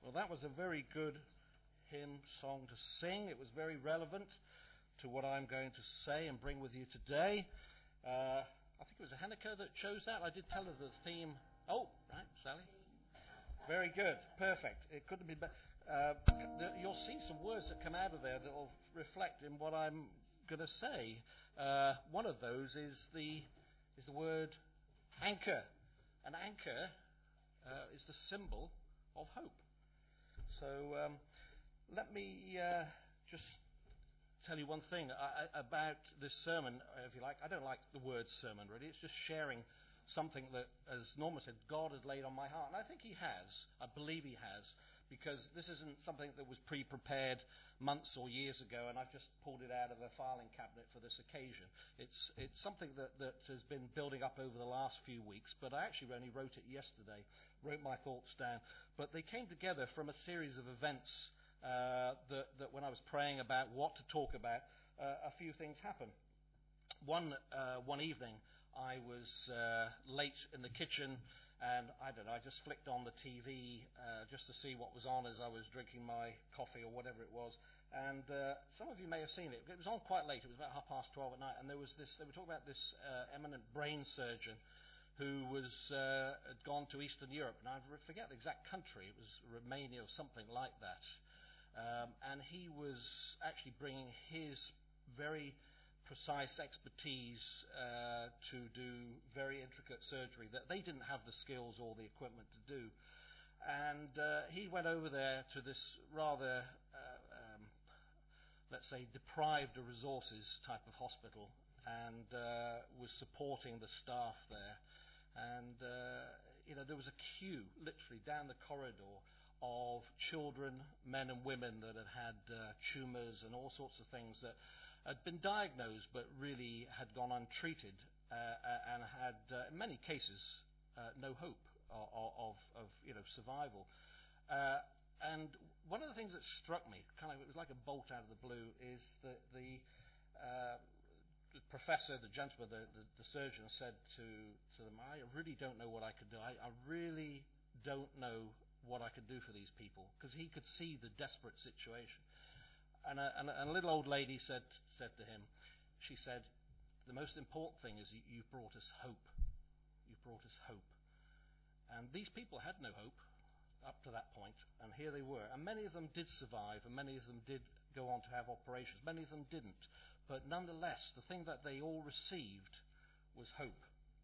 Well, that was a very good hymn song to sing. It was very relevant to what I'm going to say and bring with you today. I think it was Hanneke that chose that. I did tell her the theme. Oh, right, Sally. Very good. Perfect. It couldn't be better. You'll see some words that come out of there that will reflect in what I'm going to say. One of those is the word anchor. An anchor is the symbol of hope. So let me just tell you one thing about this sermon, if you like. I don't like the word sermon, really. It's just sharing something that, as Norma said, God has laid on my heart. And I think he has. I believe he has. Because this isn't something that was pre-prepared months or years ago, and I've just pulled it out of a filing cabinet for this occasion. It's something that has been building up over the last few weeks, but I actually only wrote it yesterday, wrote my thoughts down. But they came together from a series of events that when I was praying about what to talk about, a few things happened. One evening, I was late in the kitchen, and I just flicked on the TV just to see what was on as I was drinking my coffee or whatever it was. And some of you may have seen it. It was on quite late. It was about 12:30 at night, and they were talking about this eminent brain surgeon who had gone to Eastern Europe, and I forget the exact country. It was Romania or something like that. And he was actually bringing his very precise expertise to do very intricate surgery that they didn't have the skills or the equipment to do. And he went over there to this rather, let's say, deprived of resources type of hospital, and was supporting the staff there. And there was a queue literally down the corridor of children, men and women that had tumours and all sorts of things that had been diagnosed but really had gone untreated and had, in many cases, no hope of survival. And one of the things that struck me, it was like a bolt out of the blue, is that the professor, the gentleman, the surgeon, said to them, "I really don't know what I could do. I really don't know what I could do for these people," because he could see the desperate situation. And a little old lady said to him, she said, "The most important thing is you've brought us hope. You've brought us hope." And these people had no hope up to that point, and here they were. And many of them did survive, and many of them did go on to have operations. Many of them didn't. But nonetheless, the thing that they all received was hope.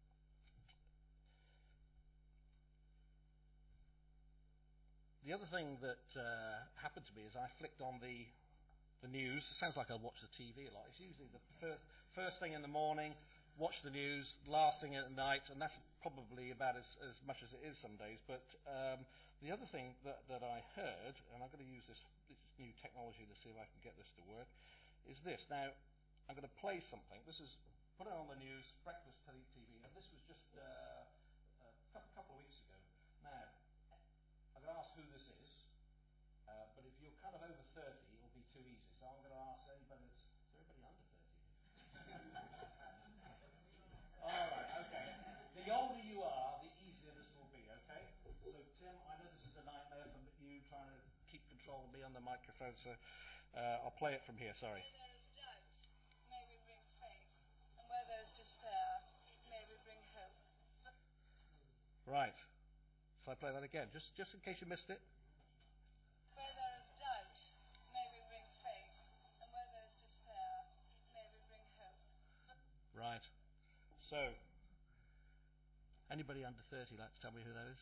The other thing that happened to me is I flicked on the news. It sounds like I watch the TV a lot. It's usually the first thing in the morning, watch the news, last thing at night, and that's probably about as much as it is some days. But the other thing that I heard, and I'm going to use this new technology to see if I can get this to work, is this. Now, I'm going to play something. This is put it on the news, breakfast TV, and this was just a couple of weeks ago. Now, I'm going to ask who this is, but if you're kind of over 30, it'll be too easy. So I'm going to ask anybody is everybody under 30? All right, okay. The older you are, the easier this will be, okay? So, Tim, I know this is a nightmare for you trying to keep control of me on the microphone, so I'll play it from here, sorry. Where there is doubt, may we bring faith, and where there is despair, may we bring hope. Right. Shall I play that again, just in case you missed it? Where there is doubt, may we bring faith, and where there is despair, may we bring hope. Right. So, anybody under 30 like to tell me who that is?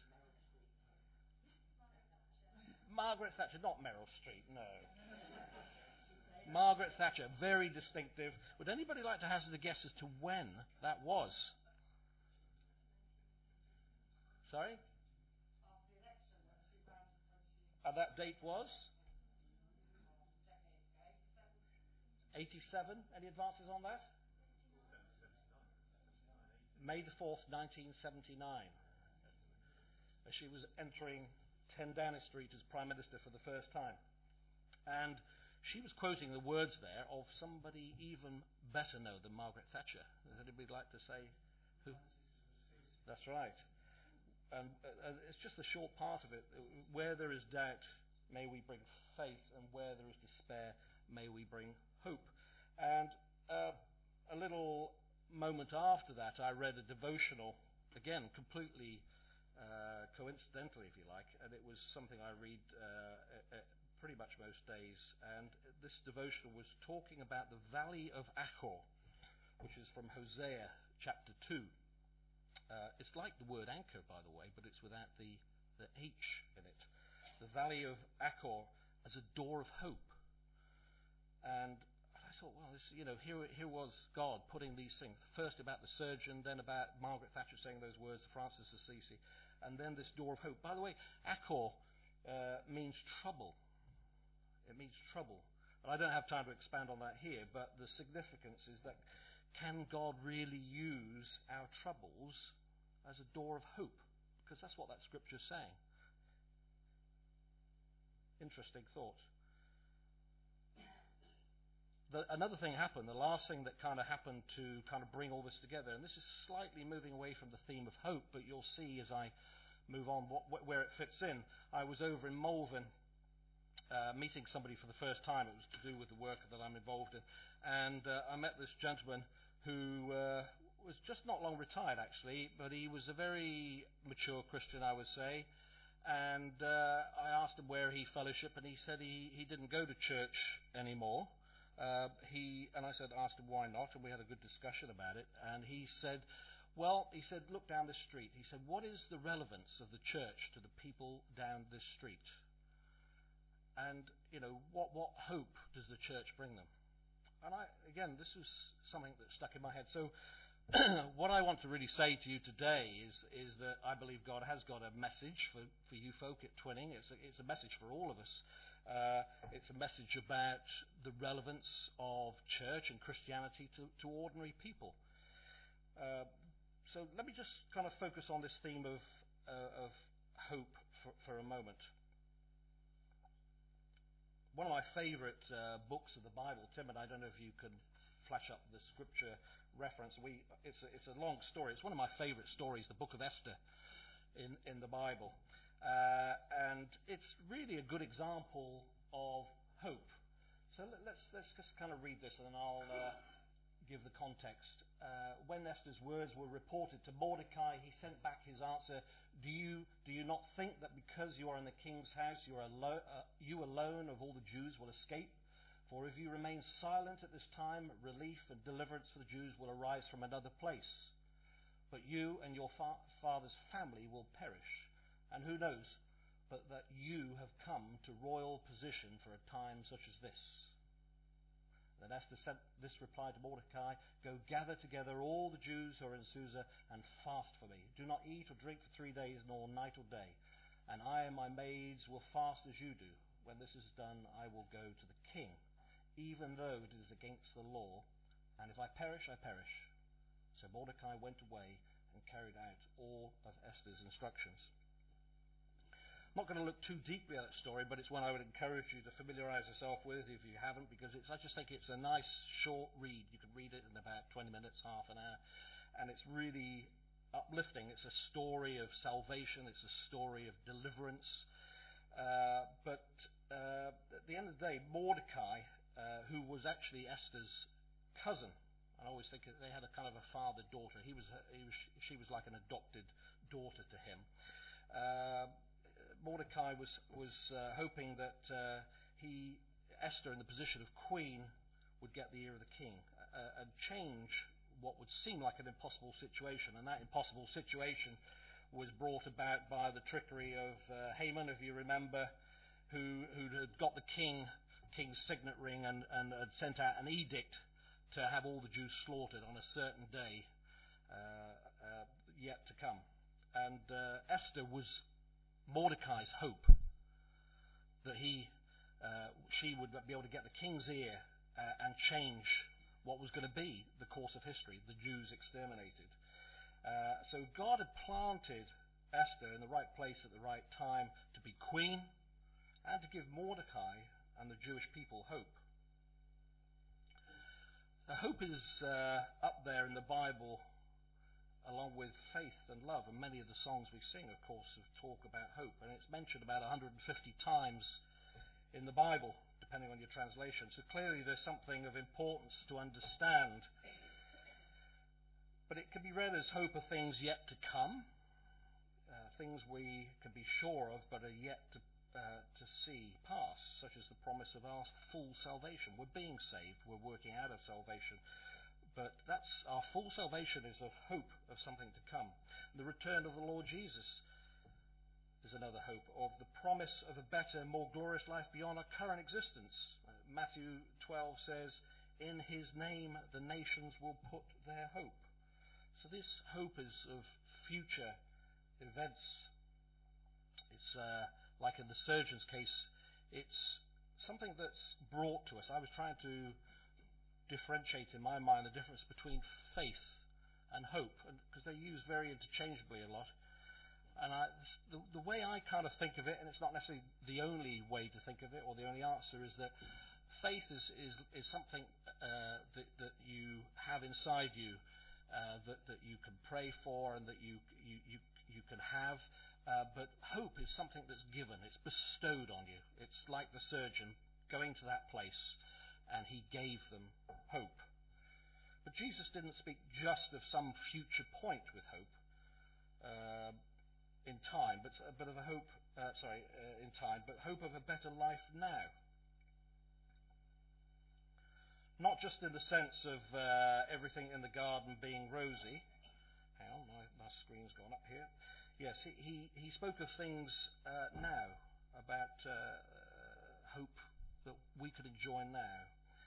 Margaret Thatcher, not Meryl Streep, no. Margaret Thatcher, very distinctive. Would anybody like to hazard a guess as to when that was? Sorry? And that date was? 87. Any advances on that? May the 4th, 1979. She was entering 10 Downing Street as Prime Minister for the first time. And she was quoting the words there of somebody even better known than Margaret Thatcher. Does anybody like to say who? That's right. and it's just a short part of it. Where there is doubt, may we bring faith, and where there is despair, may we bring hope. And a little moment after that, I read a devotional, again, completely coincidentally, if you like, and it was something I read pretty much most days. And this devotional was talking about the Valley of Achor, which is from Hosea chapter 2. It's like the word anchor, by the way, but it's without the H in it. The Valley of Achor as a door of hope. And I thought, well, here was God putting these things. First about the surgeon, then about Margaret Thatcher saying those words to Francis Assisi, and then this door of hope. By the way, Achor means trouble. It means trouble. And I don't have time to expand on that here, but the significance is that can God really use our troubles as a door of hope? Because that's what that scripture is saying. Interesting thought. Another thing happened, the last thing that kind of happened to kind of bring all this together, and this is slightly moving away from the theme of hope, but you'll see as I move on where it fits in. I was over in Malvern meeting somebody for the first time. It was to do with the work that I'm involved in. And I met this gentleman who was just not long retired, actually, but he was a very mature Christian, I would say. And I asked him where he fellowshiped, and he said he didn't go to church anymore. And I asked him why not, and we had a good discussion about it. And he said, look down this street. He said, what is the relevance of the church to the people down this street? And, what hope does the church bring them? And this was something that stuck in my head. So what I want to really say to you today is that I believe God has got a message for you folk at Twinning. It's a message for all of us. It's a message about the relevance of church and Christianity to ordinary people. So let me just kind of focus on this theme of hope for a moment. One of my favourite books of the Bible, Tim, and I don't know if you can flash up the scripture reference. It's a long story. It's one of my favourite stories, the book of Esther in the Bible. And it's really a good example of hope. So let's just kind of read this, and then I'll give the context. When Esther's words were reported to Mordecai, he sent back his answer, Do you not think that because you are in the king's house, you alone of all the Jews will escape? For if you remain silent at this time, relief and deliverance for the Jews will arise from another place. But you and your father's family will perish. And who knows but that you have come to royal position for a time such as this. Then Esther sent this reply to Mordecai, Go gather together all the Jews who are in Susa and fast for me. Do not eat or drink for 3 days, nor night or day. And I and my maids will fast as you do. When this is done, I will go to the king, even though it is against the law. And if I perish, I perish. So Mordecai went away and carried out all of Esther's instructions. I'm not going to look too deeply at that story, but it's one I would encourage you to familiarise yourself with if you haven't, because I just think it's a nice short read. You can read it in about 20 minutes, half an hour, and it's really uplifting. It's a story of salvation. It's a story of deliverance. But at the end of the day, Mordecai, who was actually Esther's cousin, I always think they had a kind of a father-daughter. She was like an adopted daughter to him. Mordecai was hoping that Esther, in the position of queen, would get the ear of the king and change what would seem like an impossible situation. And that impossible situation was brought about by the trickery of Haman, if you remember, who had got the king's signet ring and had sent out an edict to have all the Jews slaughtered on a certain day yet to come. And Esther was Mordecai's hope that she would be able to get the king's ear and change what was going to be the course of history, the Jews exterminated. So God had planted Esther in the right place at the right time to be queen and to give Mordecai and the Jewish people hope. Now, hope is up there in the Bible along with faith and love. And many of the songs we sing, of course, talk about hope. And it's mentioned about 150 times in the Bible, depending on your translation. So clearly there's something of importance to understand. But it can be read as hope of things yet to come, things we can be sure of but are yet to see pass, such as the promise of our full salvation. We're being saved, we're working out of salvation, but that's our full salvation is of hope of something to come. The return of the Lord Jesus is another hope of the promise of a better, more glorious life beyond our current existence. Matthew 12 says, "In his name the nations will put their hope." So this hope is of future events. It's like in the surgeon's case, it's something that's brought to us. I was trying to differentiate in my mind the difference between faith and hope, because they're used very interchangeably a lot. And the way I kind of think of it, and it's not necessarily the only way to think of it or the only answer, is that faith is something that you have inside you, that you can pray for and that you can have. But hope is something that's given. It's bestowed on you. It's like the surgeon going to that place and he gave them hope. But Jesus didn't speak just of some future point with hope in time, but of a hope. In time, but hope of a better life now. Not just in the sense of everything in the garden being rosy. Hang on, my screen's gone up here. Yes, he spoke of things now, about hope that we could enjoy now.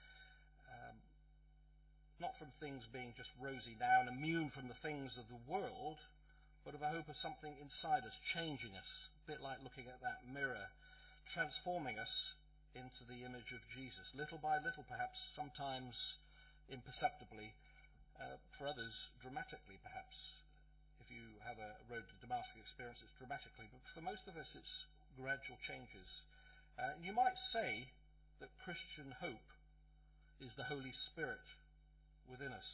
Not from things being just rosy now and immune from the things of the world, but of a hope of something inside us, changing us, a bit like looking at that mirror, transforming us into the image of Jesus, little by little, perhaps, sometimes imperceptibly, for others dramatically, perhaps. If you have a road to Damascus experience, it's dramatically, but for most of us it's gradual changes. You might say that Christian hope is the Holy Spirit within us.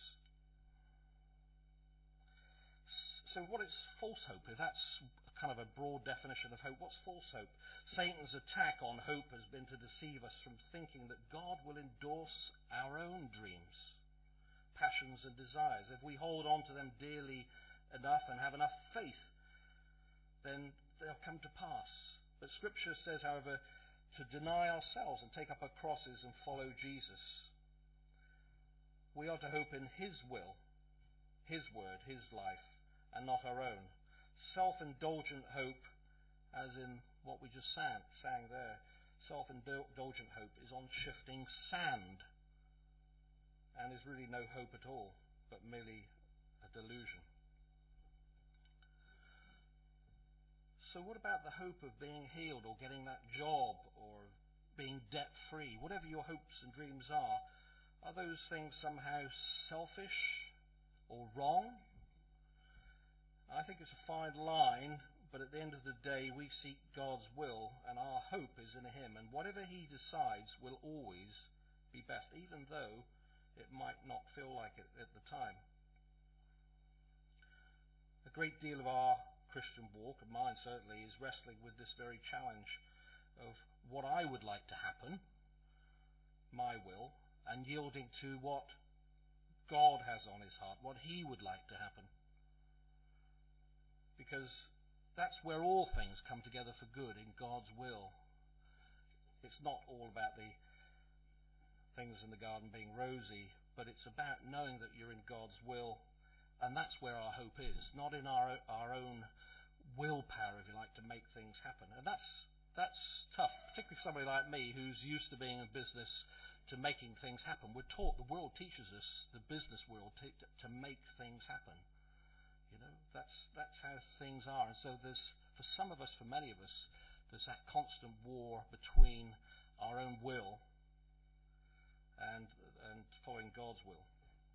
So what is false hope? If that's kind of a broad definition of hope, what's false hope? Satan's attack on hope has been to deceive us from thinking that God will endorse our own dreams, passions and desires. If we hold on to them dearly enough and have enough faith, then they'll come to pass. But Scripture says, however, to deny ourselves and take up our crosses and follow Jesus. We are to hope in His will, His word, His life, and not our own. Self-indulgent hope, as in what we just sang there, self-indulgent hope is on shifting sand and is really no hope at all, but merely a delusion. So what about the hope of being healed or getting that job or being debt-free? Whatever your hopes and dreams are those things somehow selfish or wrong? I think it's a fine line, but at the end of the day we seek God's will and our hope is in Him, and whatever He decides will always be best, even though it might not feel like it at the time. A great deal of our Christian walk, of mine certainly, is wrestling with this very challenge of what I would like to happen, my will, and yielding to what God has on His heart, what He would like to happen. Because that's where all things come together for good, in God's will. It's not all about the things in the garden being rosy, but it's about knowing that you're in God's will, and that's where our hope is, not in our own willpower, if you like, to make things happen. And that's tough, particularly for somebody like me who's used to being in business, to making things happen. We're taught, the world teaches us, the business world, to make things happen. You know, that's how things are. And so there's, for some of us, for many of us, there's that constant war between our own will and following God's will.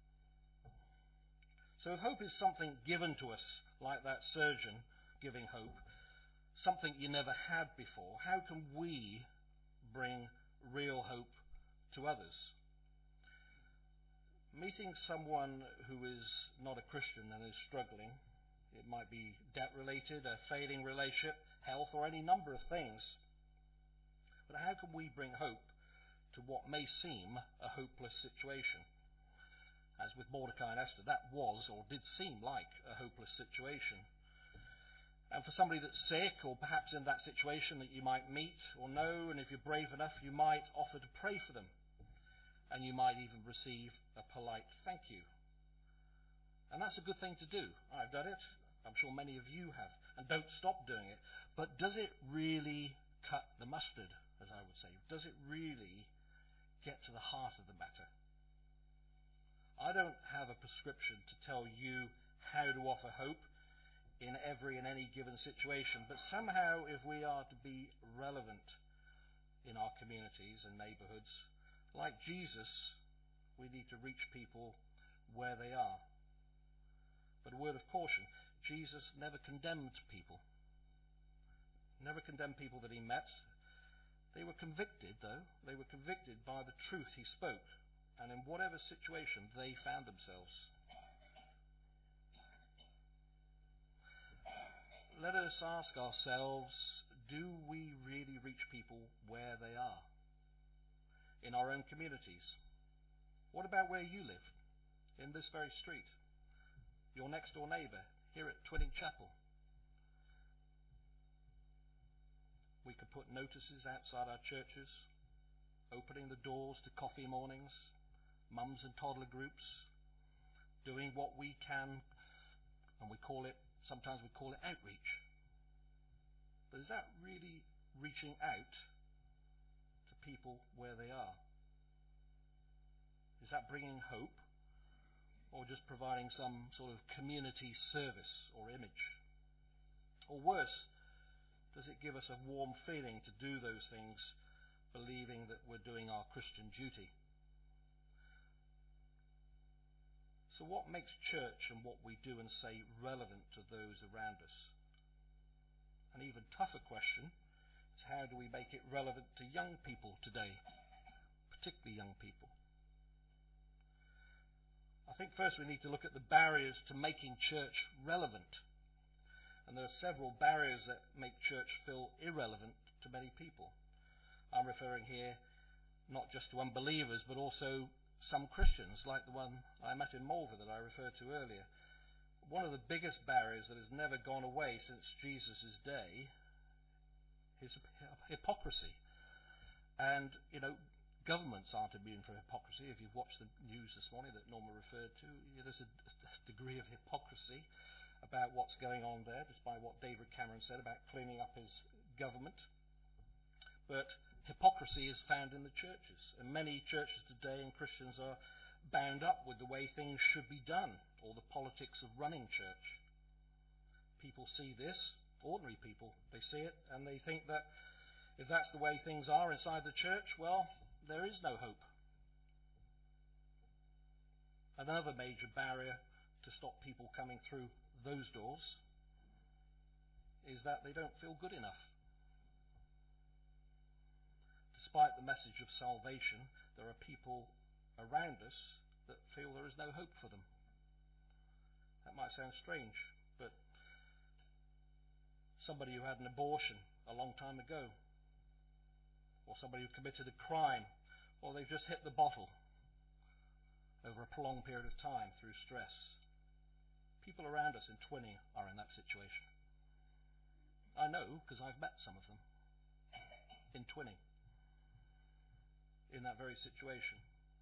So if hope is something given to us, like that surgeon giving hope, something you never had before, how can we bring real hope to others? meeting someone who is not a Christian and is struggling, it might be debt-related, a failing relationship, health, or any number of things. But how can we bring hope to what may seem a hopeless situation? As with Mordecai and Esther, that was or did seem like a hopeless situation. And for somebody that's sick, or perhaps in that situation that you might meet or know, and if you're brave enough, you might offer to pray for them. And you might even receive a polite thank you. And that's a good thing to do. I've done it. I'm sure many of you have. And don't stop doing it. But does it really cut the mustard, as I would say? Does it really get to the heart of the matter? I don't have a prescription to tell you how to offer hope in every and any given situation. But somehow, if we are to be relevant in our communities and neighbourhoods, like Jesus, we need to reach people where they are. But a word of caution, Jesus never condemned people. Never condemned people that he met. They were convicted, though. They were convicted by the truth he spoke, and in whatever situation they found themselves. Let us ask ourselves, do we really reach people where they are? In our own communities? What about where you live? In this very street? Your next door neighbour? Here at Twinning Chapel? We could put notices outside our churches, opening the doors to coffee mornings, mums and toddler groups, doing what we can, and sometimes we call it outreach. But is that really reaching out to people where they are? Is that bringing hope, or just providing some sort of community service or image? Or worse, does it give us a warm feeling to do those things, believing that we're doing our Christian duty? So what makes church and what we do and say relevant to those around us? An even tougher question is, how do we make it relevant to young people today, particularly young people? I think first we need to look at the barriers to making church relevant. And there are several barriers that make church feel irrelevant to many people. I'm referring here not just to unbelievers, but also some Christians, like the one I met in Malva that I referred to earlier. One of the biggest barriers that has never gone away since Jesus' day is hypocrisy. And, governments aren't immune from hypocrisy. If you've watched the news this morning that Norma referred to, there's a degree of hypocrisy about what's going on there, despite what David Cameron said about cleaning up his government. But hypocrisy is found in the churches, and many churches today and Christians are bound up with the way things should be done, or the politics of running church. People see this, ordinary people, they see it, and they think that if that's the way things are inside the church, well, there is no hope. Another major barrier to stop people coming through those doors is that they don't feel good enough. Despite the message of salvation, there are people around us that feel there is no hope for them. That might sound strange, but somebody who had an abortion a long time ago, or somebody who committed a crime, or they've just hit the bottle over a prolonged period of time through stress. People around us in Twinning are in that situation. I know, because I've met some of them in Twinning, in that very situation.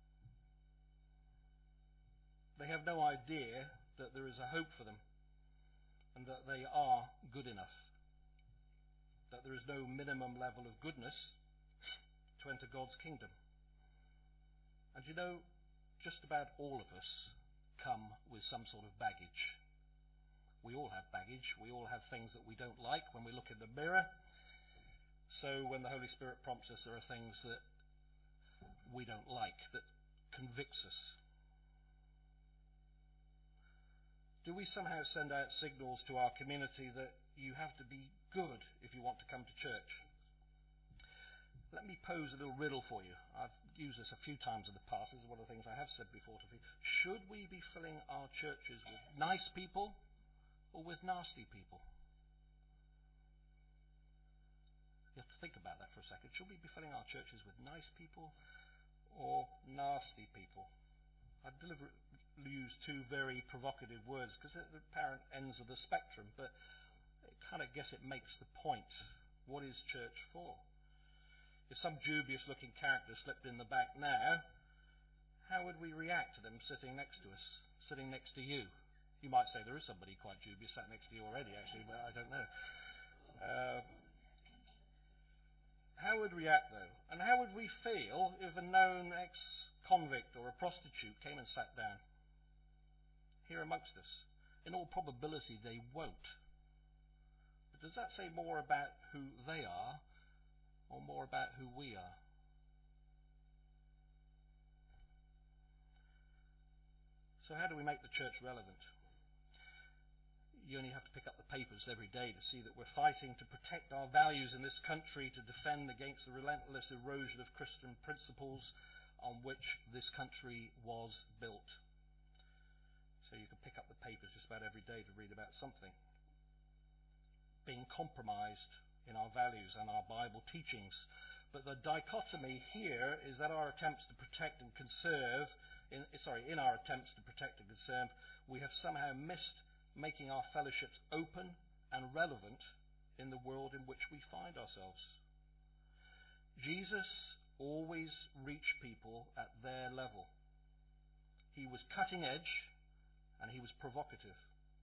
They have no idea that there is a hope for them, and that they are good enough, that there is no minimum level of goodness to enter God's kingdom. And just about all of us come with some sort of baggage. We all have baggage. We all have things that we don't like when we look in the mirror. So when the Holy Spirit prompts us, there are things that we don't like, that convicts us. Do we somehow send out signals to our community that you have to be good if you want to come to church? Let me pose a little riddle for you. I've used this a few times in the past. This is one of the things I have said before to people. Should we be filling our churches with nice people or with nasty people? You have to think about that for a second. Should we be filling our churches with nice people or nasty people? I deliberately use two very provocative words because they're the apparent ends of the spectrum, but I guess it makes the point. What is church for? If some dubious-looking character slipped in the back now, how would we react to them sitting next to us, sitting next to you? You might say there is somebody quite dubious sat next to you already, actually, but I don't know. How would we react, though? And how would we feel if a known ex-convict or a prostitute came and sat down here amongst us? In all probability, they won't. But does that say more about who they are or more about who we are? So how do we make the church relevant? You only have to pick up the papers every day to see that we're fighting to protect our values in this country, to defend against the relentless erosion of Christian principles on which this country was built. So you can pick up the papers just about every day to read about something being compromised in our values and our Bible teachings. But the dichotomy here is that our attempts to protect and conserve, in our attempts to protect and conserve, we have somehow missed making our fellowships open and relevant in the world in which we find ourselves. Jesus always reached people at their level. He was cutting edge and he was provocative.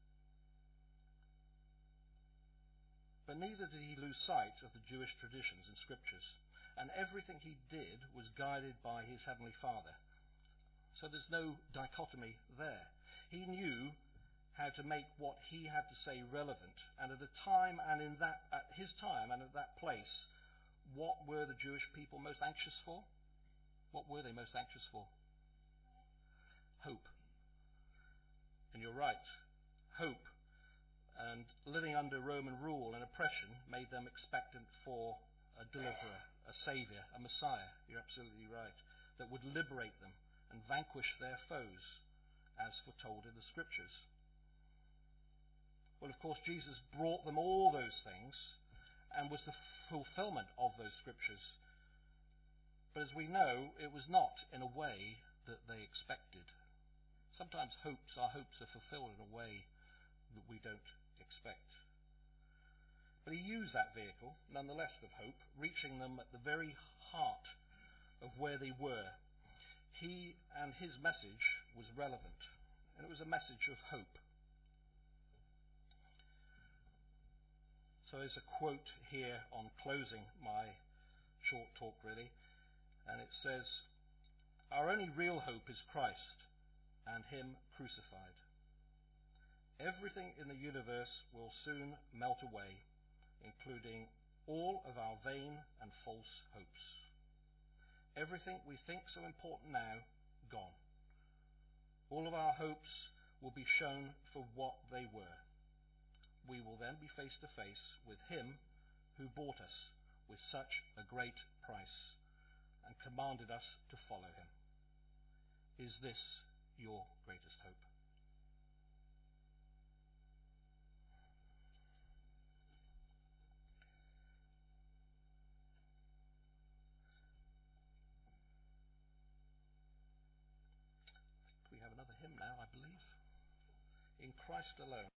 But neither did he lose sight of the Jewish traditions and scriptures. And everything he did was guided by his Heavenly Father. So there's no dichotomy there. He knew how to make what he had to say relevant. And at his time and at that place, what were the Jewish people most anxious for? What were they most anxious for? Hope. And you're right. Hope. And living under Roman rule and oppression made them expectant for a deliverer, a saviour, a Messiah. You're absolutely right. That would liberate them and vanquish their foes, as foretold in the scriptures. Well, of course, Jesus brought them all those things and was the fulfillment of those scriptures. But as we know, it was not in a way that they expected. Sometimes our hopes are fulfilled in a way that we don't expect. But he used that vehicle, nonetheless, of hope, reaching them at the very heart of where they were. He and his message was relevant, and it was a message of hope. So there's a quote here on closing my short talk, really, and it says, "Our only real hope is Christ and him crucified. Everything in the universe will soon melt away, including all of our vain and false hopes. Everything we think so important now, gone. All of our hopes will be shown for what they were. We will then be face to face with him who bought us with such a great price and commanded us to follow him. Is this your greatest hope?" We have another hymn now, I believe. In Christ alone.